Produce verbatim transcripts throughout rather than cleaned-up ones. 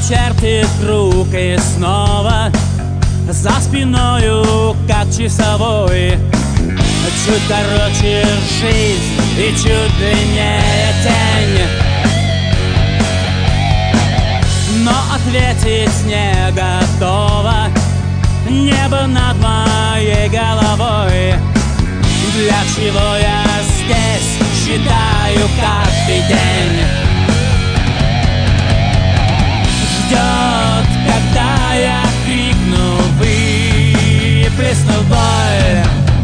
чертит круг и снова за спиною, как часовой. Чуть короче жизнь и чуть длиннее тень, но ответить не готова небо над моей головой. Для чего я здесь считаю каждый день? Ждет, когда я крикну, выплесну боль,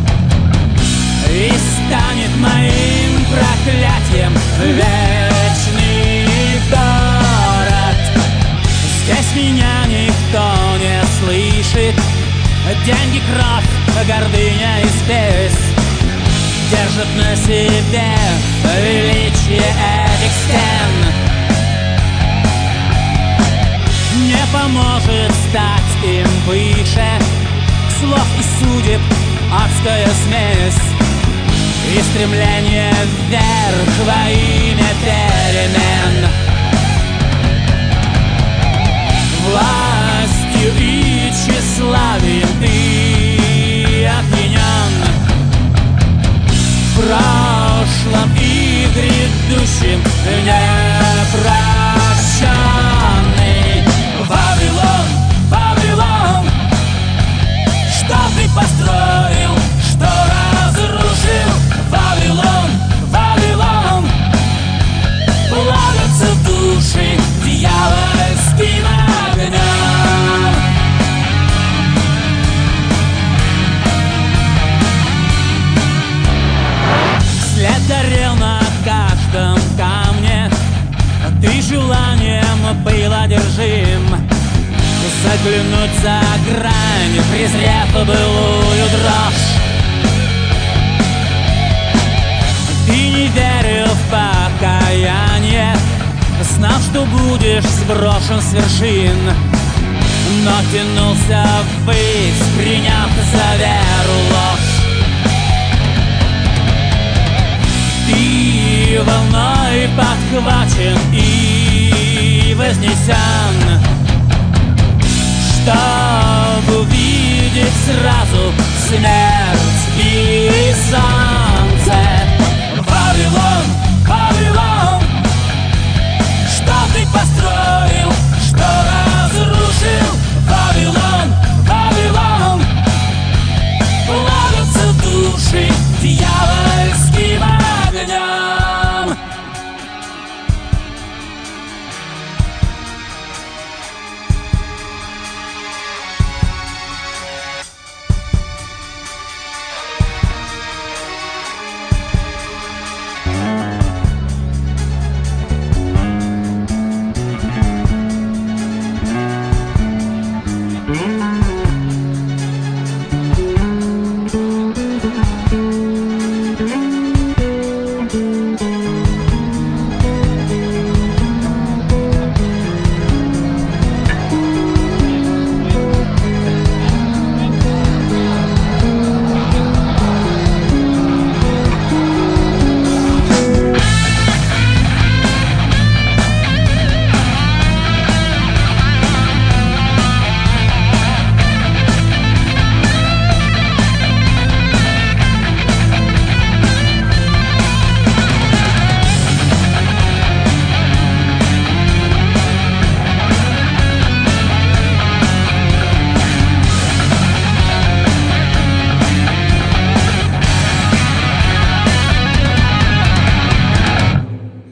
и станет моим проклятием вечный город. Здесь меня никто не слышит. Деньги, кровь, гордыня и спесь держат на себе величие этих стен. Не поможет стать им выше слов и судеб адская смесь и стремление вверх во имя перемен. Властью и тщеславием ты опьянен, в прошлом и грядущем непрощенный. Вавилон, Вавилон, что ты построил, что разрушил? Вавилон, Вавилон, плавятся души дьявольским огнем. След горел на каждом камне, ты желанием был одержим заглянуть за грань, презрев былую дрожь. Ты не верил в покаяние, знав, что будешь сброшен с вершин, но тянулся ввысь, приняв за веру ложь. Ты волной подхвачен и вознесен, чтобы увидеть сразу смерть и солнце. Вавилон, Вавилон, что ты построил, что разрушил? Вавилон, Вавилон, плавятся души дьявольским огнем.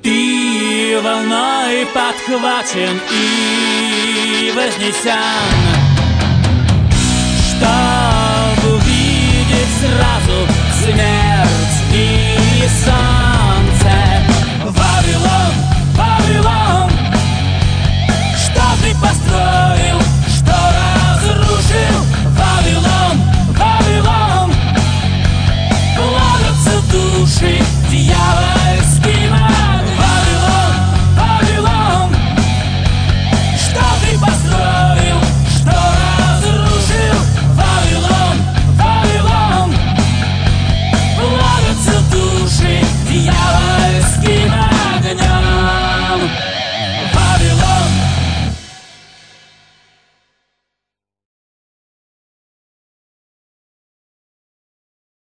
Волной подхвачен и вознесен,